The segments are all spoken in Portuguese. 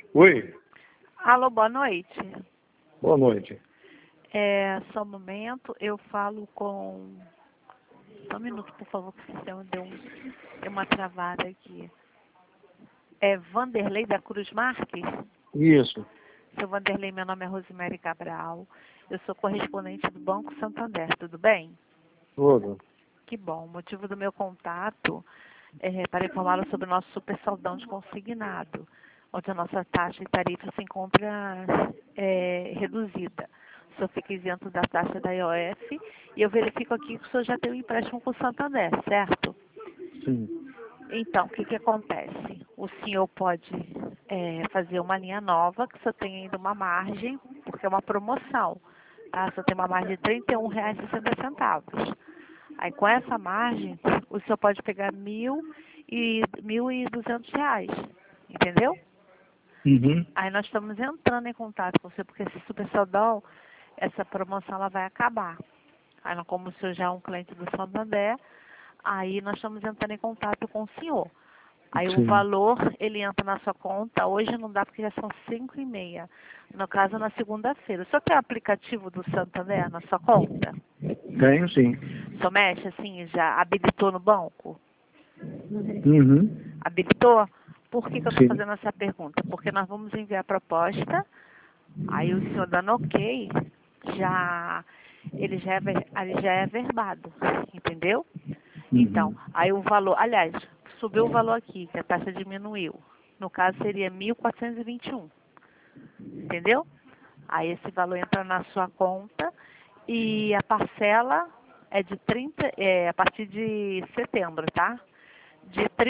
Oi, Alô, boa noite. boa noite. Só um momento, eu falo com... Só um minuto, por favor, que o sistema deu uma travada aqui. É Vanderlei da Cruz Marques? Isso, Seu Vanderlei, meu nome é Rosemary Cabral. Eu sou correspondente do Banco Santander, tudo bem? tudo. Que bom. O motivo do meu contato é para informá-lo sobre o nosso super saldão de consignado, onde a nossa taxa de tarifa se encontra reduzida. O senhor fica isento da taxa da IOF e eu verifico aqui que o senhor já tem um empréstimo com o Santander, certo? Sim. Então, o que acontece? O senhor pode fazer uma linha nova, que só tem ainda uma margem, porque é uma promoção. Tá? Só tem uma margem de R$ 31,60. Aí, com essa margem, o senhor pode pegar R$ 1.200, entendeu? Uhum. Aí nós estamos entrando em contato com você, porque esse super saldão, essa promoção, ela vai acabar. Aí, como o senhor já é um cliente do Santander, aí nós estamos entrando em contato com o senhor. Aí o Sim. valor, ele entra na sua conta, hoje não dá porque já são 5h30. No caso, na segunda-feira. O senhor tem o aplicativo do Santander na sua conta? Tenho sim. O senhor mexe assim, já habilitou no banco? Uhum. Habilitou? Por que eu estou Sim. fazendo essa pergunta? Porque nós vamos enviar a proposta, aí o senhor dando ok, ele já é averbado, entendeu? Então, Uhum. aí o valor, aliás, subiu o valor aqui, que a taxa diminuiu. No caso, seria 1.421, entendeu? Aí esse valor entra na sua conta e a parcela é de 30, a partir de setembro, tá? De R$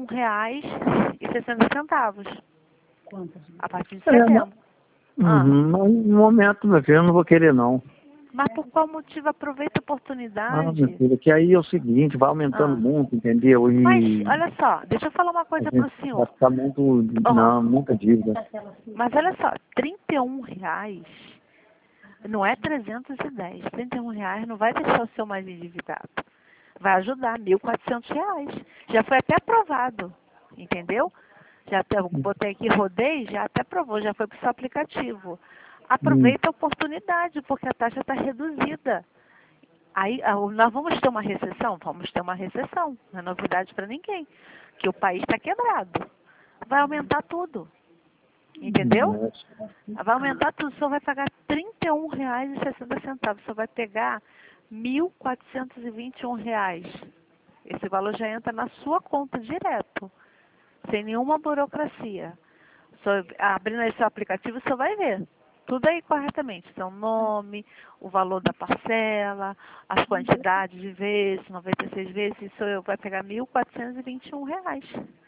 31,60. A partir de setembro. Ah, Mas no momento, meu filho, eu não vou querer não. mas por qual motivo? Aproveita a Meu oportunidade. filho, que aí é o seguinte, vai aumentando Ah. muito, entendeu? Mas, E olha só, deixa eu falar uma a coisa pro gente vai senhor. ficar muito, Ó, não, muita dívida. mas olha só, R$ 31 não é 310. R$ 31 não vai deixar o seu mais endividado. Vai ajudar, R$ 1.400. Já foi até aprovado, entendeu? Já até, eu botei aqui, rodei, já até aprovou, já foi para o seu aplicativo. Hum. Aproveita a oportunidade, porque a taxa está reduzida. Aí, nós vamos ter uma recessão? Vamos ter uma recessão. Não é novidade para ninguém. Que o país está quebrado. Vai aumentar tudo. Entendeu? Vai aumentar tudo. O senhor vai pagar R$ 31,60. O senhor vai pegar R$ 1.421. Esse valor já entra na sua conta direto. Sem nenhuma burocracia. O senhor, abrindo aí seu aplicativo, o senhor vai ver. Tudo aí corretamente. Seu nome, o valor da parcela, as quantidades de vezes, 96 vezes, isso vai pegar R$ 1.421.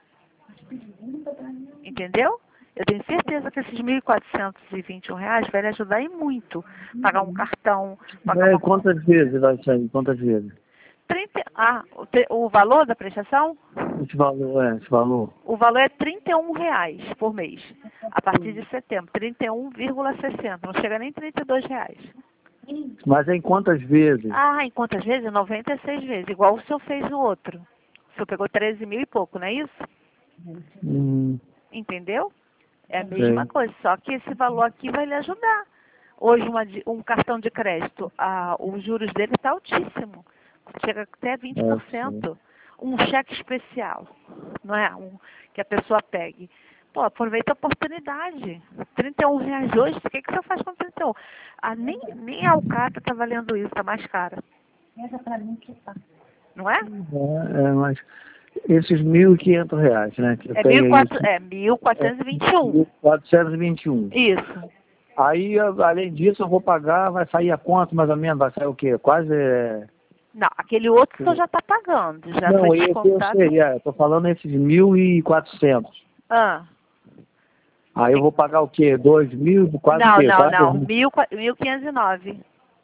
Entendeu? Eu tenho certeza que esses R$ 1.421 vai lhe ajudar e muito. Pagar um cartão, pagar uma conta. Quantas vezes vai sair? Quantas vezes? 30, o valor da prestação? Esse valor. O valor é R$ 31 por mês. A partir de setembro, 31,60. Não chega nem R$ 32. Mas em quantas vezes? Em quantas vezes? 96 vezes, igual o senhor fez no outro. O senhor pegou 13 mil e pouco, não é isso? Hum, Entendeu? É a mesma sei. coisa, só que esse valor aqui vai lhe ajudar. Hoje, um cartão de crédito, os juros dele está altíssimo. Chega até Sim. 20%. Um cheque especial, não é? Que a pessoa pegue. Pô, aproveita a oportunidade. R$ 31 hoje, o que você faz com 31? Nem a Alcata está valendo isso, está mais cara. Não é? Mas esses R$ 1.500, né? Que eu É tenho aí. 1.421. 1.421. Isso. Aí, além disso, eu vou pagar, vai sair a conta mais ou menos, vai sair o quê? Quase. Não, aquele outro o senhor já está pagando, já Não, foi esse eu descontado. sei, eu tô falando esses 1.400. Ah, Aí eu vou pagar o quê? 2.000, quase o não, quê? não, Quase não. 1.509.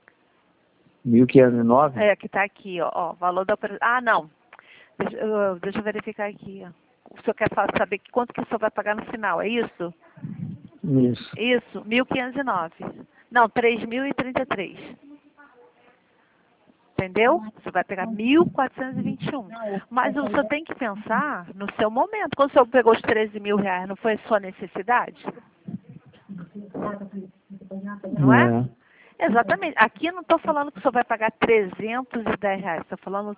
1.509? É, que está aqui, ó. Valor da operação. Não. Deixa eu verificar aqui, ó. O senhor quer saber quanto que o senhor vai pagar no final, é isso? Isso. Isso, 1.509. Não, 3.033. Entendeu? Você vai pegar 1.421. Mas o senhor tem que pensar no seu momento. Quando o senhor pegou os 13 mil reais, não foi sua necessidade? Não é? Exatamente. Aqui eu não estou falando que o senhor vai pagar 310 reais. Estou falando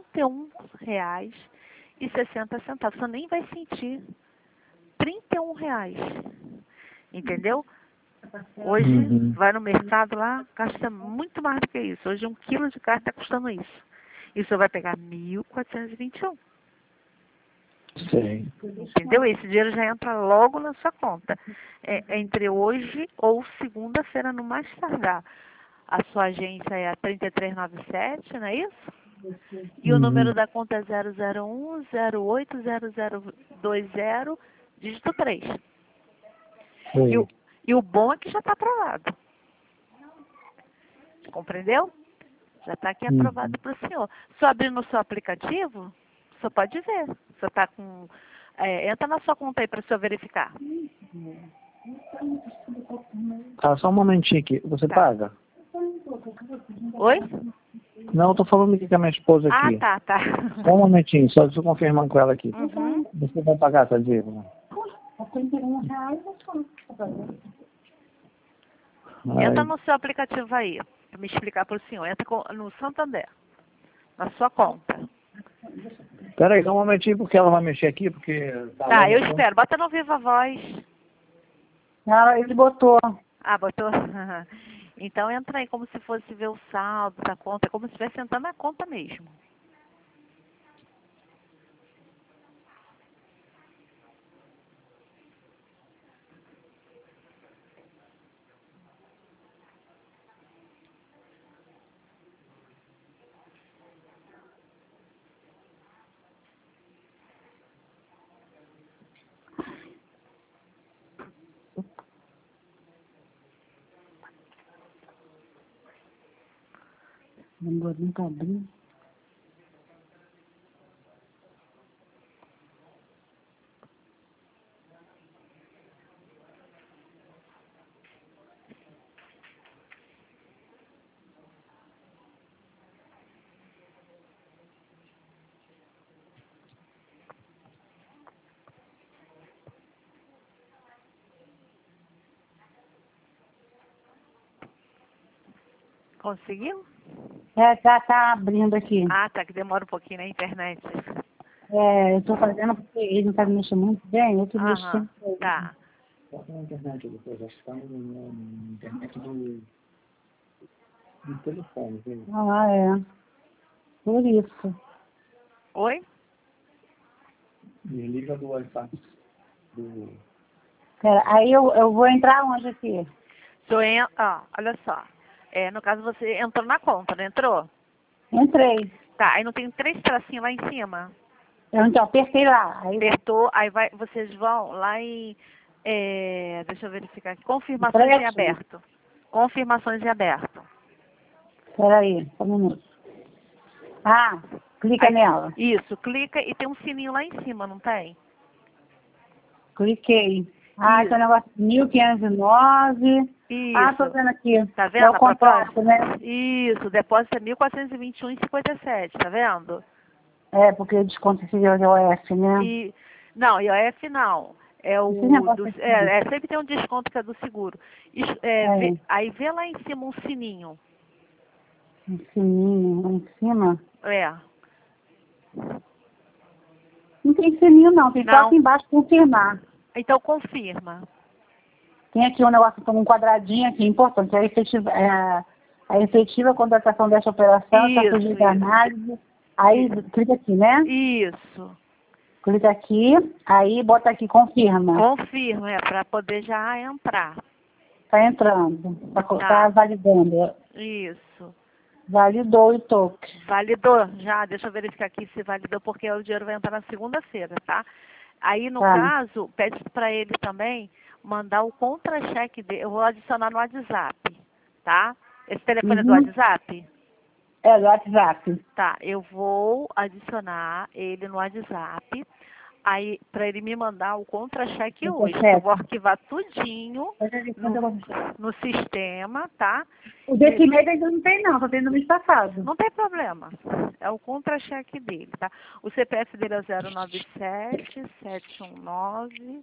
R$ 31,60. O senhor nem vai sentir. R$ 31. Entendeu? Hoje, vai no mercado lá, gasta muito mais do que isso. Hoje, 1 quilo de carne está custando isso. E o senhor vai pegar 1.421. Sei. Entendeu? Esse dinheiro já entra logo na sua conta. Entre hoje ou segunda-feira, no mais tardar. A sua agência é a 3397, não é isso? E o número da conta é 001-080020, dígito 3. Sei. E o bom é que já está aprovado. Compreendeu? Já está aqui aprovado para o senhor. Só abrir no seu aplicativo, o senhor pode ver. O senhor está com... entra na sua conta aí para o senhor verificar. Tá, só um momentinho aqui. Você Tá. paga? Oi? Não, eu tô falando aqui com a minha esposa aqui. Ah, tá. Só um momentinho, só estou confirmando com ela aqui. Uhum. Você vai pagar, tá, Diego? Entra no seu aplicativo aí, para me explicar para o senhor. Entra no Santander, na sua conta. Peraí, só um momentinho, porque ela vai mexer aqui, porque... Tá, eu espero. Bota no Viva Voz. Não, ele botou. Ah, botou? Então entra aí como se fosse ver o saldo da conta, como se estivesse entrando na conta mesmo. Não tá abrindo. Conseguiu? Tá abrindo aqui. Ah, tá, que demora um pouquinho na internet. Eu tô fazendo porque ele não tá me mexendo muito bem, eu tô Aham, mexendo. tá. Bota na internet depois, acho que tá na internet do telefone, viu? Por isso. Oi? Me liga do Wi-Fi. Pera, aí eu vou entrar onde aqui? Olha só. No caso, você entrou na conta, não entrou? Entrei. Tá, aí não tem 3 tracinhos lá em cima? Eu então apertei lá. Aí Apertou, aí vocês vão lá em... deixa eu verificar aqui. Confirmações em aberto. Confirmações em aberto. Peraí, só um minuto. Clica Aí, nela. isso, clica e tem um sininho lá em cima, não tem? Cliquei. Isso. Tem um negócio 1509. Isso. Tô vendo aqui. Tá vendo É a o contrato, proposta? né? Isso, depósito é 1.421,57, tá vendo? Porque desconto esse IOF, né? Não, IOF não. Esse negócio aqui. Sempre tem um desconto que é do seguro. Aí vê lá em cima um sininho. Um sininho lá em cima. Não tem sininho não, tem só aqui embaixo confirmar. Então confirma. Tem aqui um negócio com um quadradinho aqui, importante. A efetiva contratação desta operação está sujeita à análise. Aí clica aqui, né? Isso. Clica aqui, aí bota aqui confirma. Confirma, para poder já entrar. Tá entrando, tá validando. Isso. Validou o toque. Validou, já, deixa eu verificar aqui se validou, porque o dinheiro vai entrar na segunda-feira, tá? Aí, no caso, pede para ele também mandar o contra-cheque dele. Eu vou adicionar no WhatsApp, tá? Esse telefone é do WhatsApp? É, do WhatsApp. Tá, eu vou adicionar ele no WhatsApp. Aí, para ele me mandar o contra-cheque hoje. Contra-cheque. Eu vou arquivar tudinho no sistema, tá? O desse mês ainda não tem não, só tem do mês passado. Não tem problema. É o contra-cheque dele, tá? O CPF dele é 097 719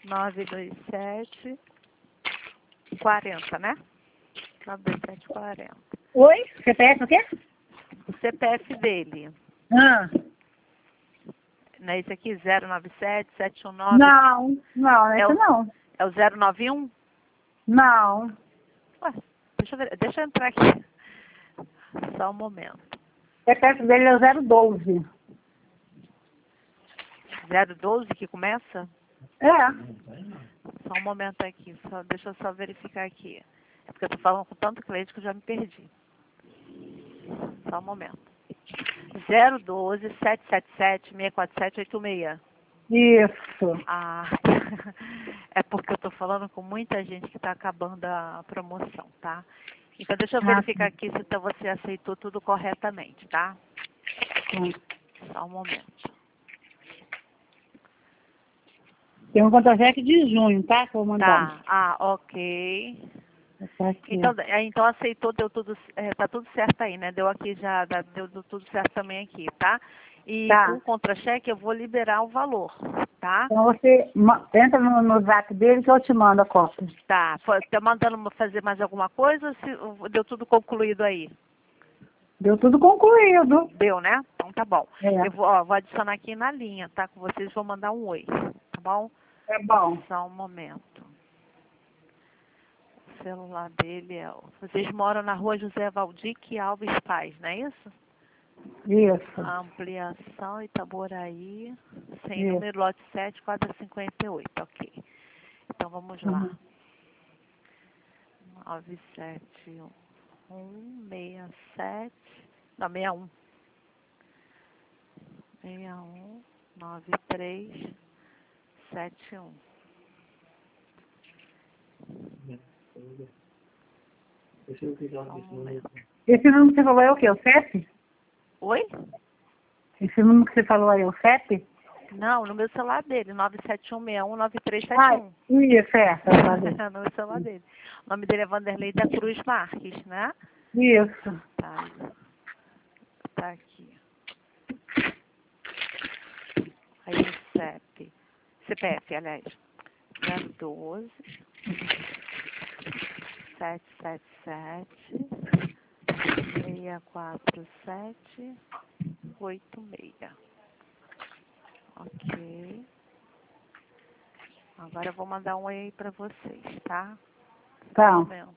927 40, né? 927 40. Oi? CPF o quê? O CPF dele. Ah. Não é esse aqui? 097 719? Não, esse não. É o 091? Não. Ué, deixa eu ver. Deixa eu entrar aqui. Só um momento. O CPF dele é o 012. 012 que começa? É. Só um momento aqui. Deixa eu só verificar aqui. É porque eu tô falando com tanto cliente que eu já me perdi. Só um momento. 012 777 647 86. Isso. Ah, é porque eu tô falando com muita gente que tá acabando a promoção, tá? Então deixa eu verificar aqui se você aceitou tudo corretamente, tá? Só um momento. Tem um contra-cheque de junho, tá? Que eu vou mandar. Tá, ok. Tá aqui. Então aceitou, deu tudo, tá tudo certo aí, né? Deu aqui já, deu tudo certo também aqui, tá? E Tá. com o contra-cheque eu vou liberar o valor, tá? Então você entra no zap dele que eu te mando a cópia. Tá, tá mandando fazer mais alguma coisa ou deu tudo concluído aí? Deu tudo concluído. Deu, né? Então tá bom. É. Eu vou adicionar aqui na linha, tá? Com vocês vou mandar um oi, tá bom? É bom. Só um momento. O celular dele é... Vocês moram na rua José Valdique Alves Paz, não é isso? Isso. Ampliação Itaboraí, sem Isso. número, lote 7, quadra 58, ok. Então vamos lá. 971 67, não, 61. 61 93 71. Esse número que você falou é o quê? O CEP? Oi? Esse número que você falou aí é o CEP? Não, no meu celular dele, 971619371. Isso, é. No meu celular dele. O nome dele é Vanderlei da Cruz Marques, né? Isso. Tá aqui. Aí o CPF, aliás. 012 777 647 86. Ok. Agora eu vou mandar um oi aí pra vocês, tá? Tá. Um momento.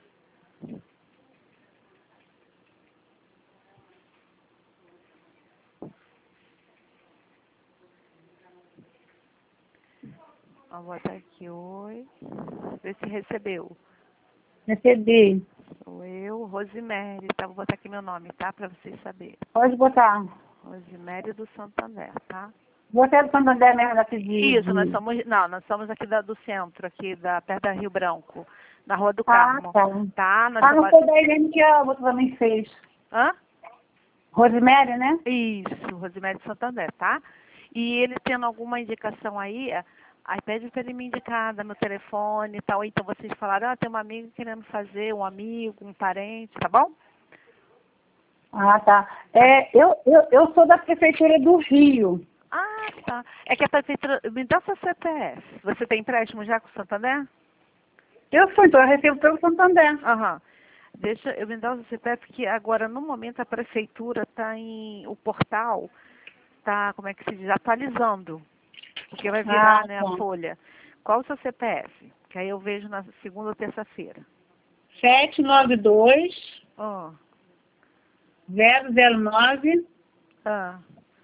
Vou botar aqui oi. Vê se recebeu. Recebi. Sou eu, Rosemary, tá? Vou botar aqui meu nome, tá? Pra vocês saberem. Pode botar. Rosemary do Santander, tá? Você é do Santander mesmo daqui de... Isso, nós somos aqui do centro, perto da Rio Branco, na Rua do Carmo. Tá. Nós não foi daí mesmo que a outra também fez. Hã? Rosemary, né? Isso, Rosemary do Santander, tá? E ele tendo alguma indicação aí pede para ele me indicar, dá meu telefone e tal. Então vocês falaram, tem uma amiga querendo fazer, um amigo, um parente, tá bom? Ah, tá. Eu sou da Prefeitura do Rio. Ah, tá. É que a prefeitura... Me dá seu CPF. Você tem empréstimo já com o Santander? Eu recebo pelo Santander. Aham. Deixa eu me dar o CPF, porque agora, no momento, a prefeitura está o portal está, como é que se diz, atualizando. Porque vai virar, né, a folha. Qual o seu CPF? Que aí eu vejo na segunda ou terça-feira. 792 Ah. 009 Ah.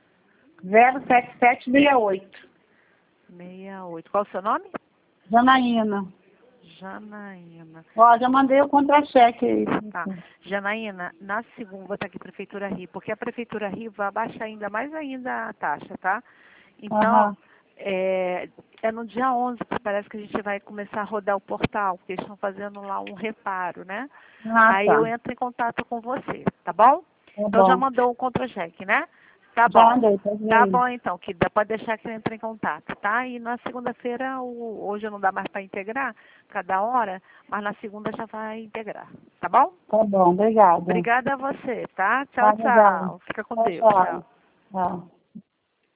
07768. 68. Qual o seu nome? Janaína. Janaína. Ó, já mandei o contra-cheque aí. Tá. Janaína, na segunda, vou botar aqui Prefeitura Rio, porque a Prefeitura Rio vai abaixar ainda mais ainda a taxa, tá? Então, é no dia 11 que parece que a gente vai começar a rodar o portal, porque eles estão fazendo lá um reparo, né? Aí eu entro em contato com você, tá bom? Então já mandou o contra-cheque, né? Tá Já bom. mandei, pode ver Tá aí. bom, então, que pode deixar que ele entre em contato, tá? E na segunda-feira, hoje não dá mais para integrar cada hora, mas na segunda já vai integrar, tá bom? Tá bom, obrigada. Obrigada a você, tá? Tá, Tchau, legal. tchau. Fica com Tchau, Deus. tchau. Tchau. Tchau.